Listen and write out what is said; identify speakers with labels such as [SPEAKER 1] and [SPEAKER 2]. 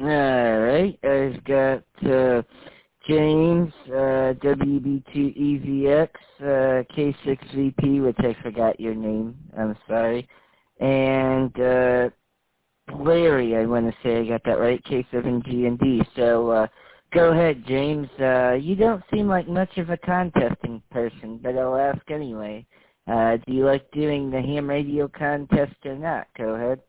[SPEAKER 1] Alright, I've got James, WB2EVX, K6VP, which I forgot your name, I'm sorry, and Larry, I want to say I got that right, K7GND. So go ahead, James. You don't seem like much of a contesting person, but I'll ask anyway. Do you like doing the ham radio contest or not? Go ahead.